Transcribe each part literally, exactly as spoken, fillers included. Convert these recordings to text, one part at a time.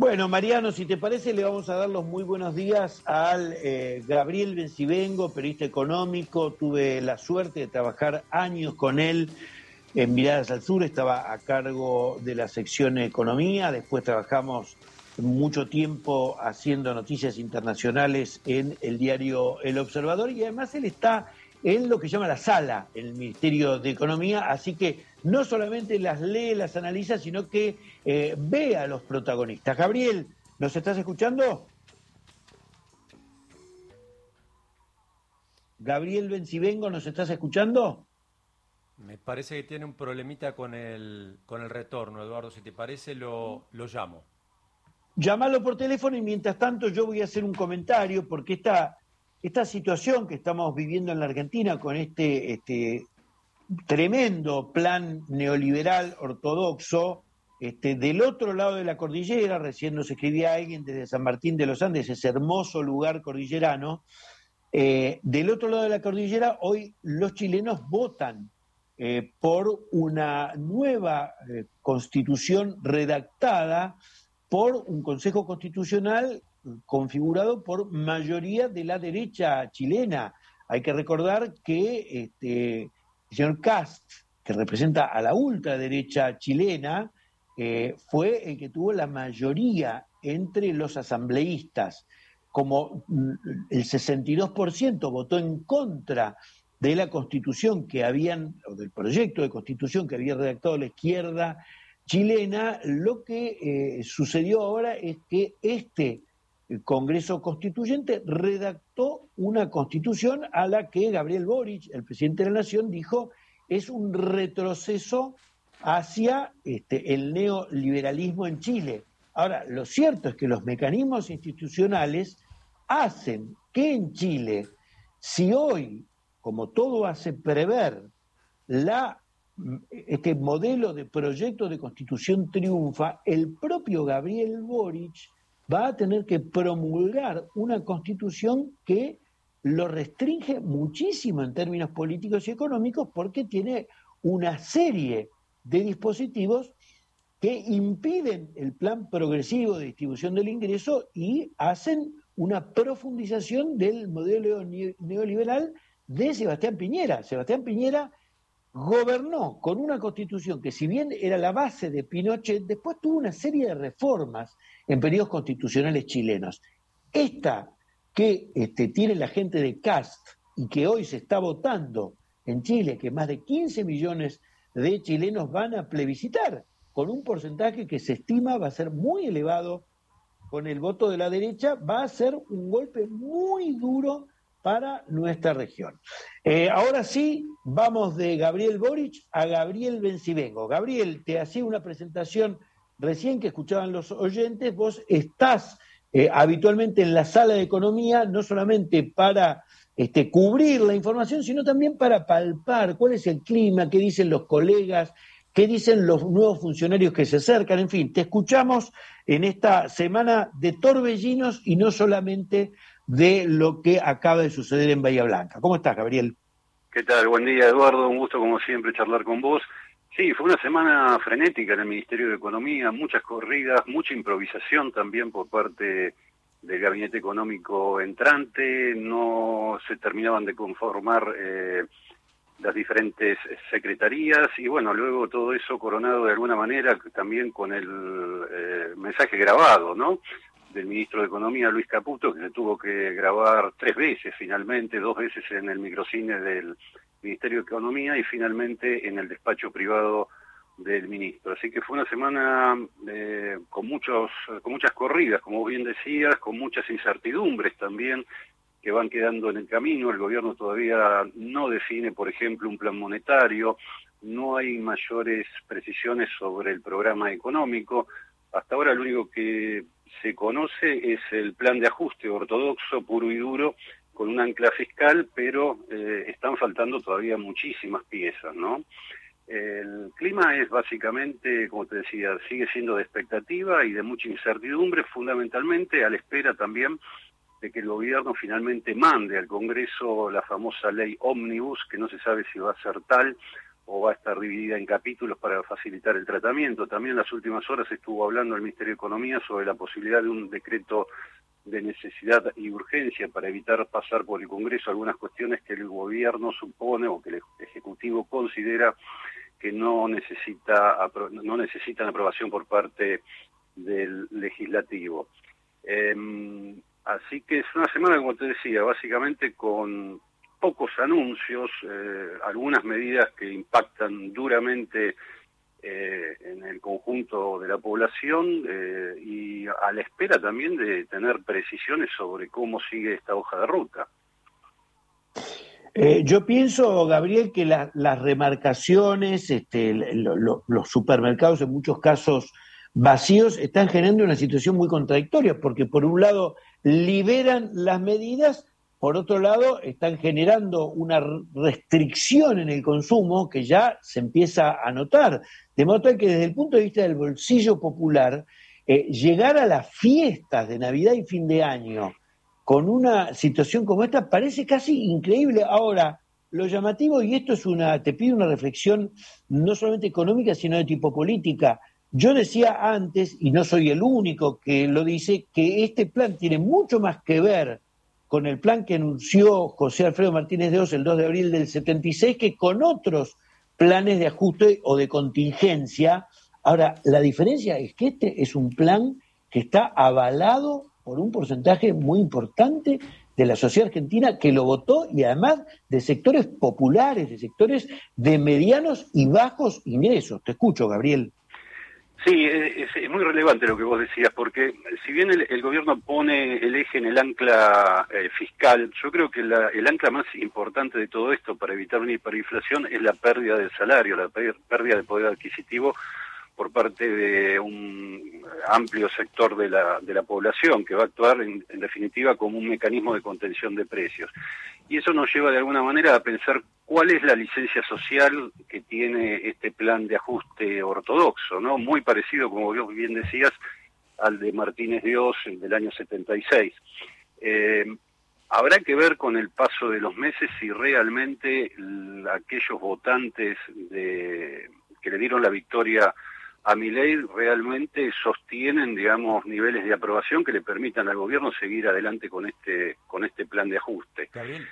Bueno, Mariano, si te parece, le vamos a dar los muy buenos días al eh, Gabriel Bencivengo, periodista económico. Tuve la suerte de trabajar años con él en Miradas al Sur, estaba a cargo de la sección Economía, después trabajamos mucho tiempo haciendo noticias internacionales en el diario El Observador, y además él está en lo que llama la sala en el Ministerio de Economía, así que no solamente las lee, las analiza, sino que eh, ve a los protagonistas. Gabriel, ¿nos estás escuchando? Gabriel Bencivengo, ¿nos estás escuchando? Me parece que tiene un problemita con el, con el retorno, Eduardo. Si te parece, lo, lo llamo. Llámalo por teléfono y mientras tanto yo voy a hacer un comentario, porque esta, esta situación que estamos viviendo en la Argentina con este, este tremendo plan neoliberal ortodoxo, este, del otro lado de la cordillera, recién nos escribía alguien desde San Martín de los Andes, ese hermoso lugar cordillerano, eh, del otro lado de la cordillera hoy los chilenos votan eh, por una nueva eh, constitución redactada por un Consejo Constitucional configurado por mayoría de la derecha chilena. Hay que recordar que este, el señor Kast, que representa a la ultraderecha chilena, eh, fue el que tuvo la mayoría entre los asambleístas. Como el sesenta y dos por ciento votó en contra de la constitución que habían, o del proyecto de constitución que había redactado la izquierda chilena, lo que eh, sucedió ahora es que este Congreso Constituyente redactó una constitución a la que Gabriel Boric, el presidente de la Nación, dijo es un retroceso hacia este, el neoliberalismo en Chile. Ahora, lo cierto es que los mecanismos institucionales hacen que en Chile, si hoy, como todo hace prever, la este modelo de proyecto de constitución triunfa, el propio Gabriel Boric va a tener que promulgar una constitución que lo restringe muchísimo en términos políticos y económicos, porque tiene una serie de dispositivos que impiden el plan progresivo de distribución del ingreso y hacen una profundización del modelo neoliberal de Sebastián Piñera. Sebastián Piñera gobernó con una constitución que, si bien era la base de Pinochet, después tuvo una serie de reformas en periodos constitucionales chilenos. Esta que este, tiene la gente de Kast y que hoy se está votando en Chile, que más de quince millones de chilenos van a plebiscitar, con un porcentaje que se estima va a ser muy elevado con el voto de la derecha, va a ser un golpe muy duro para nuestra región. Eh, ahora sí, vamos de Gabriel Boric a Gabriel Bencivengo. Gabriel, te hacía una presentación recién que escuchaban los oyentes. Vos estás eh, habitualmente en la sala de economía, no solamente para este, cubrir la información, sino también para palpar cuál es el clima, qué dicen los colegas, qué dicen los nuevos funcionarios que se acercan. En fin, te escuchamos en esta semana de torbellinos y no solamente de lo que acaba de suceder en Bahía Blanca. ¿Cómo estás, Gabriel? ¿Qué tal? Buen día, Eduardo. Un gusto, como siempre, charlar con vos. Sí, fue una semana frenética en el Ministerio de Economía, muchas corridas, mucha improvisación también por parte del gabinete económico entrante. No se terminaban de conformar eh, las diferentes secretarías y, bueno, luego todo eso coronado de alguna manera también con el eh, mensaje grabado, ¿no?, del ministro de Economía, Luis Caputo, que se tuvo que grabar tres veces finalmente, dos veces en el microcine del Ministerio de Economía y finalmente en el despacho privado del ministro. Así que fue una semana eh, con muchos, con muchas corridas, como bien decías, con muchas incertidumbres también que van quedando en el camino. El gobierno todavía no define, por ejemplo, un plan monetario, no hay mayores precisiones sobre el programa económico. Hasta ahora lo único que se conoce es el plan de ajuste ortodoxo, puro y duro, con un ancla fiscal, pero eh, están faltando todavía muchísimas piezas, ¿no? El clima es básicamente, como te decía, sigue siendo de expectativa y de mucha incertidumbre, fundamentalmente a la espera también de que el gobierno finalmente mande al Congreso la famosa ley ómnibus, que no se sabe si va a ser tal o va a estar dividida en capítulos para facilitar el tratamiento. También en las últimas horas estuvo hablando el Ministerio de Economía sobre la posibilidad de un decreto de necesidad y urgencia para evitar pasar por el Congreso algunas cuestiones que el gobierno supone o que el Ejecutivo considera que no necesita no necesitan aprobación por parte del Legislativo. Eh, así que es una semana, como te decía, básicamente con pocos anuncios, eh, algunas medidas que impactan duramente eh, en el conjunto de la población eh, y a la espera también de tener precisiones sobre cómo sigue esta hoja de ruta. Eh, yo pienso, Gabriel, que la, las remarcaciones, este, lo, lo, los supermercados en muchos casos vacíos están generando una situación muy contradictoria, porque por un lado liberan las medidas, por otro lado están generando una restricción en el consumo que ya se empieza a notar. De modo tal que desde el punto de vista del bolsillo popular, eh, llegar a las fiestas de Navidad y fin de año con una situación como esta parece casi increíble. Ahora, lo llamativo, y esto es una, te pido una reflexión no solamente económica, sino de tipo política. Yo decía antes, y no soy el único que lo dice, que este plan tiene mucho más que ver con el plan que anunció José Alfredo Martínez de Hoz el dos de abril del setenta y seis que con otros planes de ajuste o de contingencia. Ahora, la diferencia es que este es un plan que está avalado por un porcentaje muy importante de la sociedad argentina que lo votó y además de sectores populares, de sectores de medianos y bajos ingresos. Te escucho, Gabriel. Sí, es, es muy relevante lo que vos decías, porque si bien el, el gobierno pone el eje en el ancla eh, fiscal, yo creo que la, el ancla más importante de todo esto para evitar una hiperinflación es la pérdida del salario, la pérdida del poder adquisitivo por parte de un amplio sector de la, de la población, que va a actuar en, en definitiva como un mecanismo de contención de precios. Y eso nos lleva de alguna manera a pensar cuál es la licencia social que tiene este plan de ajuste ortodoxo, ¿no? Muy parecido, como vos bien decías, al de Martínez de Hoz del año setenta y seis. Eh, habrá que ver con el paso de los meses si realmente la, aquellos votantes de, que le dieron la victoria a Milei realmente sostienen, digamos, niveles de aprobación que le permitan al gobierno seguir adelante con este con este plan de ajuste. Gabriel.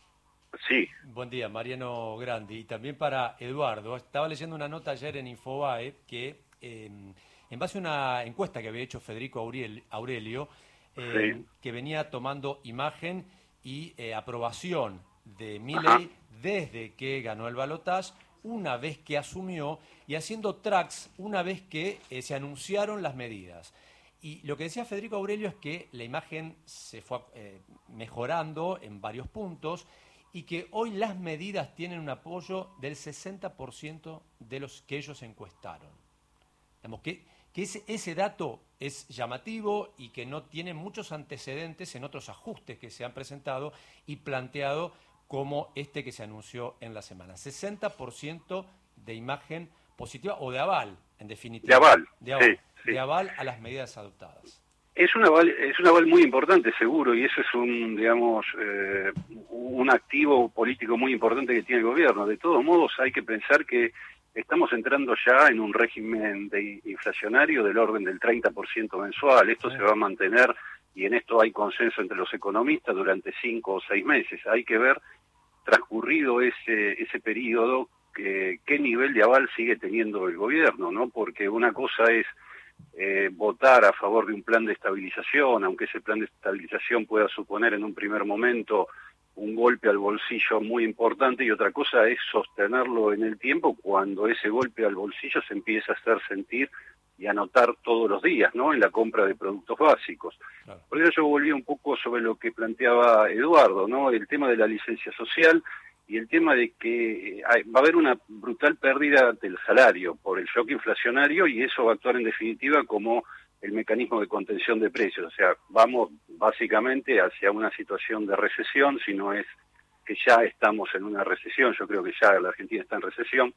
Sí. Buen día, Mariano Grandi. Y también para Eduardo. Estaba leyendo una nota ayer en Infobae que, eh, en base a una encuesta que había hecho Federico Aurelio, eh, sí. que venía tomando imagen y eh, aprobación de Milei desde que ganó el balotaje, una vez que asumió, y haciendo tracks una vez que eh, se anunciaron las medidas. Y lo que decía Federico Aurelio es que la imagen se fue eh, mejorando en varios puntos y que hoy las medidas tienen un apoyo del sesenta por ciento de los que ellos encuestaron. Digamos que, que ese, ese dato es llamativo y que no tiene muchos antecedentes en otros ajustes que se han presentado y planteado como este que se anunció en la semana. sesenta por ciento de imagen positiva o de aval, en definitiva. De aval, de aval, sí, sí. De aval a las medidas adoptadas. Es un aval, es un aval muy importante, seguro, y eso es un, digamos, eh, un activo político muy importante que tiene el gobierno. De todos modos, hay que pensar que estamos entrando ya en un régimen de inflacionario del orden del treinta por ciento mensual. Esto sí. se va a mantener, y en esto hay consenso entre los economistas, durante cinco o seis meses. Hay que ver, transcurrido ese, ese periodo, que, qué nivel de aval sigue teniendo el gobierno, ¿no? Porque una cosa es eh, votar a favor de un plan de estabilización, aunque ese plan de estabilización pueda suponer en un primer momento un golpe al bolsillo muy importante, y otra cosa es sostenerlo en el tiempo cuando ese golpe al bolsillo se empieza a hacer sentir y a notar todos los días, ¿no? En la compra de productos básicos. Claro. Por eso yo volví un poco sobre lo que planteaba Eduardo, ¿no? El tema de la licencia social y el tema de que hay, va a haber una brutal pérdida del salario por el shock inflacionario, y eso va a actuar en definitiva como el mecanismo de contención de precios. O sea, vamos básicamente hacia una situación de recesión, si no es que ya estamos en una recesión. Yo creo que ya la Argentina está en recesión.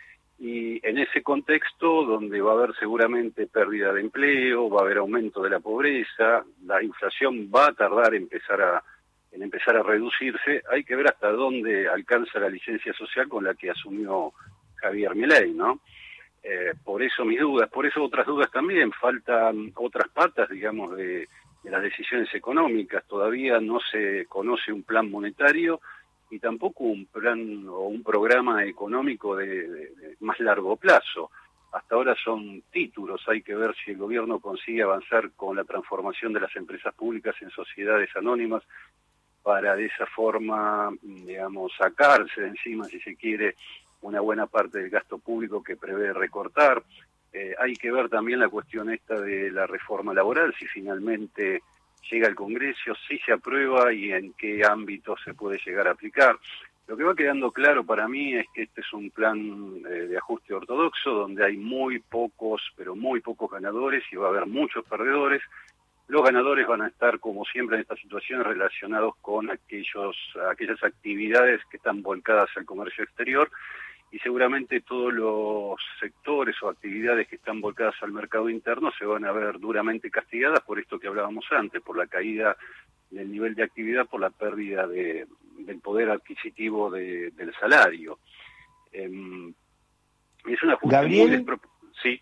Y en ese contexto, donde va a haber seguramente pérdida de empleo, va a haber aumento de la pobreza, la inflación va a tardar en empezar a, en empezar a reducirse, hay que ver hasta dónde alcanza la licencia social con la que asumió Javier Milei, ¿no? Eh, por eso mis dudas, por eso otras dudas también, faltan otras patas, digamos, de, de las decisiones económicas. Todavía no se conoce un plan monetario y tampoco un plan o un programa económico de, de, de más largo plazo. Hasta ahora son títulos, hay que ver si el gobierno consigue avanzar con la transformación de las empresas públicas en sociedades anónimas para de esa forma, digamos, sacarse de encima, si se quiere, una buena parte del gasto público que prevé recortar. Eh, hay que ver también la cuestión esta de la reforma laboral, si finalmente llega al Congreso, si se aprueba y en qué ámbito se puede llegar a aplicar. Lo que va quedando claro para mí es que este es un plan eh, de ajuste ortodoxo donde hay muy pocos, pero muy pocos ganadores y va a haber muchos perdedores. Los ganadores van a estar, como siempre en estas situaciones, relacionados con aquellos, aquellas actividades que están volcadas al comercio exterior y seguramente todos los sectores o actividades que están volcadas al mercado interno se van a ver duramente castigadas por esto que hablábamos antes, por la caída del nivel de actividad, por la pérdida de, del poder adquisitivo de, del salario. Eh, es un ajuste Gabriel, muy despropósito. Sí.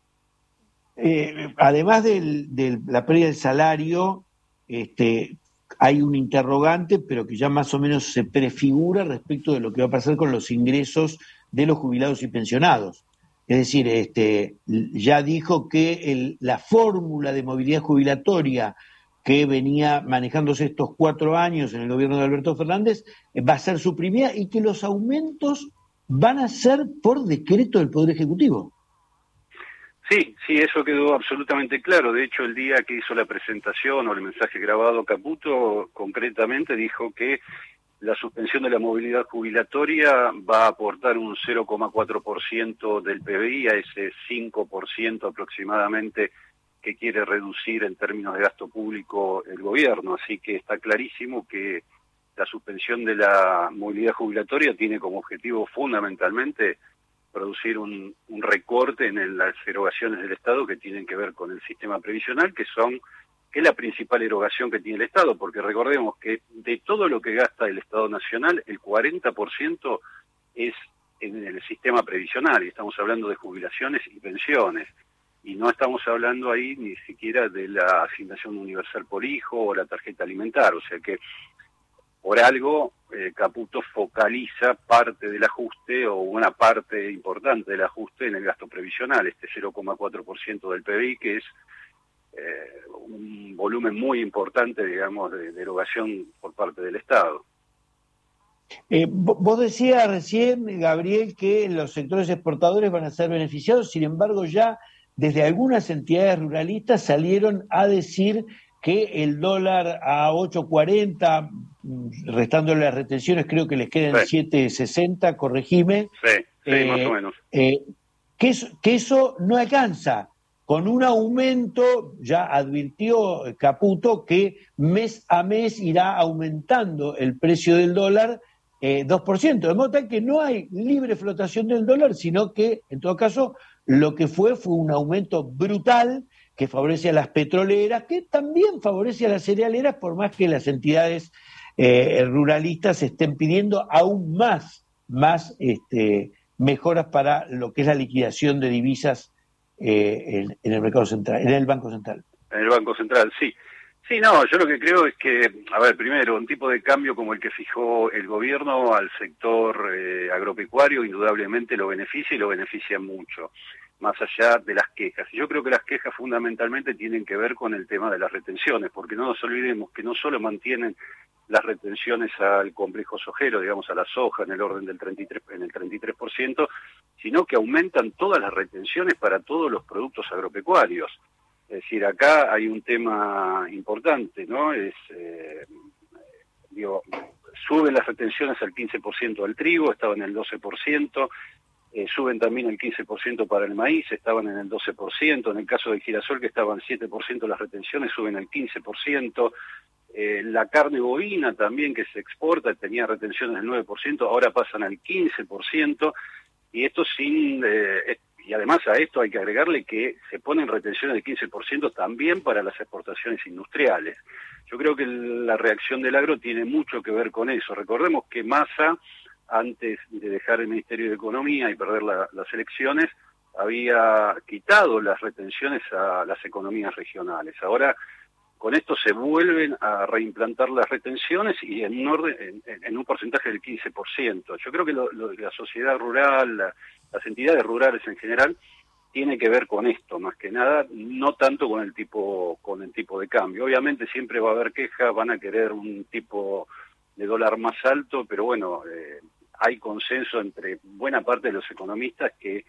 Eh, además de la pérdida del salario, este, hay un interrogante, pero que ya más o menos se prefigura respecto de lo que va a pasar con los ingresos de los jubilados y pensionados. Es decir, este, ya dijo que el, la fórmula de movilidad jubilatoria que venía manejándose estos cuatro años en el gobierno de Alberto Fernández eh, va a ser suprimida y que los aumentos van a ser por decreto del Poder Ejecutivo. Sí, sí, eso quedó absolutamente claro. De hecho, el día que hizo la presentación o el mensaje grabado Caputo, concretamente dijo que la suspensión de la movilidad jubilatoria va a aportar un cero coma cuatro por ciento del P B I a ese cinco por ciento aproximadamente que quiere reducir en términos de gasto público el gobierno. Así que está clarísimo que la suspensión de la movilidad jubilatoria tiene como objetivo fundamentalmente producir un, un recorte en el, las erogaciones del Estado que tienen que ver con el sistema previsional, que son que es la principal erogación que tiene el Estado, porque recordemos que de todo lo que gasta el Estado Nacional, el cuarenta por ciento es en el sistema previsional, y estamos hablando de jubilaciones y pensiones, y no estamos hablando ahí ni siquiera de la asignación universal por hijo o la tarjeta alimentar, o sea que por algo eh, Caputo focaliza parte del ajuste o una parte importante del ajuste en el gasto previsional, este cero coma cuatro por ciento del P B I, que es eh, un volumen muy importante, digamos, de, de erogación por parte del Estado. Eh, vos decías recién, Gabriel, que los sectores exportadores van a ser beneficiados, sin embargo ya desde algunas entidades ruralistas salieron a decir que el dólar a ocho cuarenta, restándole las retenciones, creo que les quedan sí. siete sesenta, corregime. Sí, sí, eh, más o menos. Eh, que, eso, que eso no alcanza. Con un aumento, ya advirtió Caputo, que mes a mes irá aumentando el precio del dólar eh, dos por ciento. De modo tal que no hay libre flotación del dólar, sino que, en todo caso, lo que fue fue un aumento brutal que favorece a las petroleras, que también favorece a las cerealeras, por más que las entidades eh, ruralistas estén pidiendo aún más, más este, mejoras para lo que es la liquidación de divisas eh, en, en el mercado central, en el Banco Central. En el Banco Central, sí. Sí, no, yo lo que creo es que, a ver, primero, un tipo de cambio como el que fijó el gobierno al sector eh, agropecuario indudablemente lo beneficia y lo beneficia mucho, más allá de las quejas. Y yo creo que las quejas fundamentalmente tienen que ver con el tema de las retenciones, porque no nos olvidemos que no solo mantienen las retenciones al complejo sojero, digamos a la soja en el orden del treinta y tres, en el treinta y tres por ciento, sino que aumentan todas las retenciones para todos los productos agropecuarios. Es decir, acá hay un tema importante, ¿no? Es, eh, digo, suben las retenciones al quince por ciento del trigo, estaban en el doce por ciento, eh, suben también el quince por ciento para el maíz, estaban en el doce por ciento, en el caso del girasol que estaban siete por ciento las retenciones, suben al quince por ciento, eh, la carne bovina también que se exporta tenía retenciones del nueve por ciento, ahora pasan al quince por ciento, y esto sin... Eh, Y además a esto hay que agregarle que se ponen retenciones del quince por ciento también para las exportaciones industriales. Yo creo que la reacción del agro tiene mucho que ver con eso. Recordemos que Massa antes de dejar el Ministerio de Economía y perder la, las elecciones, había quitado las retenciones a las economías regionales. Ahora, con esto se vuelven a reimplantar las retenciones y en un, orden, en, en un porcentaje del quince por ciento. Yo creo que lo, lo, la sociedad rural, la, las entidades rurales en general, tiene que ver con esto, más que nada, no tanto con el tipo con el tipo de cambio. Obviamente siempre va a haber quejas, van a querer un tipo de dólar más alto, pero bueno, eh, hay consenso entre buena parte de los economistas que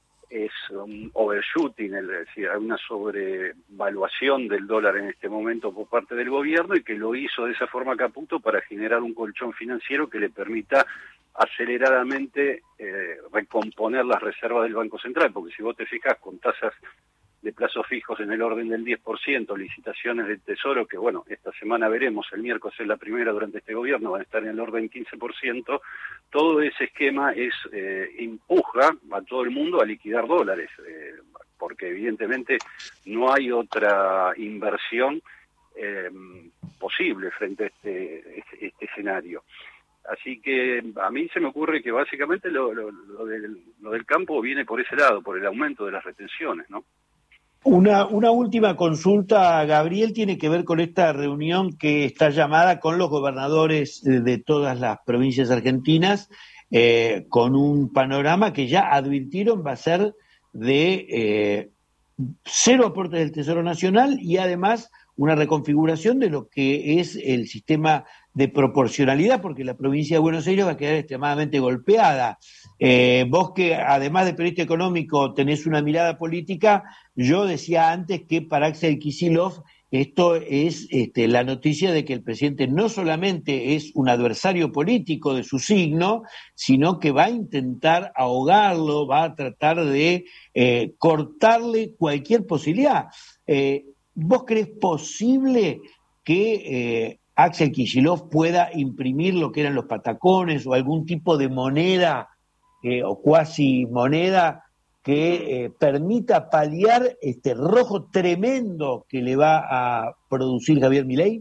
es un overshooting, es decir, hay una sobrevaluación del dólar en este momento por parte del gobierno y que lo hizo de esa forma Caputo para generar un colchón financiero que le permita aceleradamente eh, recomponer las reservas del Banco Central, porque si vos te fijas con tasas de plazos fijos en el orden del diez por ciento, licitaciones del Tesoro, que bueno, esta semana veremos, el miércoles es la primera durante este gobierno, van a estar en el orden quince por ciento, todo ese esquema es eh, empuja a todo el mundo a liquidar dólares, eh, porque evidentemente no hay otra inversión eh, posible frente a este, este, este escenario. Así que a mí se me ocurre que básicamente lo, lo, lo, del, lo del campo viene por ese lado, por el aumento de las retenciones, ¿no? Una, una última consulta, Gabriel, tiene que ver con esta reunión que está llamada con los gobernadores de todas las provincias argentinas, eh, con un panorama que ya advirtieron va a ser de eh, cero aportes del Tesoro Nacional y además una reconfiguración de lo que es el sistema de proporcionalidad, porque la provincia de Buenos Aires va a quedar extremadamente golpeada. Eh, vos que además de periodista económico tenés una mirada política, yo decía antes que para Axel Kicillof esto es este, la noticia de que el presidente no solamente es un adversario político de su signo, sino que va a intentar ahogarlo, va a tratar de eh, cortarle cualquier posibilidad. Eh, ¿Vos crees posible que eh, Axel Kicillof pueda imprimir lo que eran los patacones o algún tipo de moneda eh, o cuasi moneda que eh, permita paliar este rojo tremendo que le va a producir Javier Milei?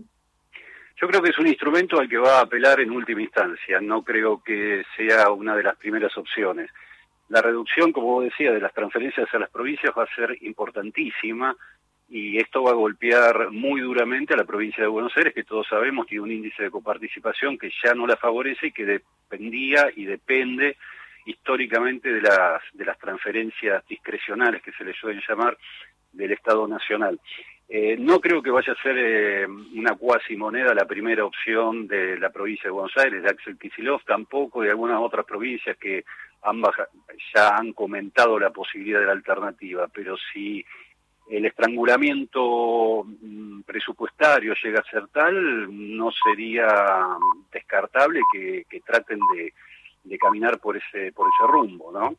Yo creo que es un instrumento al que va a apelar en última instancia, no creo que sea una de las primeras opciones. La reducción, como vos decías, de las transferencias a las provincias va a ser importantísima y esto va a golpear muy duramente a la provincia de Buenos Aires, que todos sabemos tiene un índice de coparticipación que ya no la favorece y que dependía y depende históricamente de las de las transferencias discrecionales que se les suelen llamar del Estado Nacional. Eh, no creo que vaya a ser eh, una cuasi moneda la primera opción de la provincia de Buenos Aires, de Axel Kicillof, tampoco de algunas otras provincias que han baja, ya han comentado la posibilidad de la alternativa, pero si el estrangulamiento presupuestario llega a ser tal, no sería descartable que, que traten de de caminar por ese por ese rumbo, ¿no?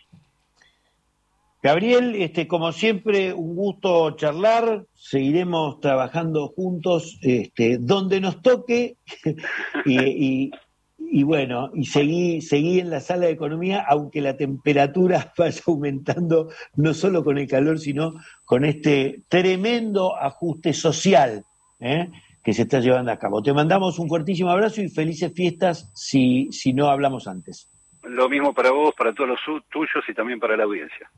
Gabriel, este, como siempre, un gusto charlar, seguiremos trabajando juntos, este, donde nos toque, y, y, y bueno, y seguí, seguí en la sala de economía, aunque la temperatura vaya aumentando, no solo con el calor, sino con este tremendo ajuste social, ¿eh? que se está llevando a cabo. Te mandamos un fuertísimo abrazo y felices fiestas si, si no hablamos antes. Lo mismo para vos, para todos los tuyos y también para la audiencia.